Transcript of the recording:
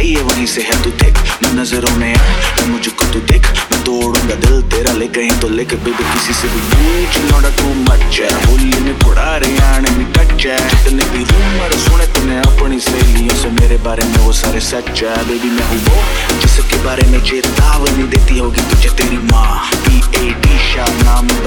चाहिए वहीं से है तू देख, मैं नजरों में आए मैं मुझको तू देख, मैं तोड़ूंगा दिल तेरा ले कहीं तो लेके बेबी किसी से भी पूछ नोड़ा तू मच है होली में थोड़ा रियाने में टच है, जितने भी रूमर सुने तूने अपनी सहेलियों से मेरे बारे में वो सारे सच है। बेबी मैं हूँ वो जिसके बारे में चेतावनी देती होगी तुझे तेरी माँ, PAD शाह नाम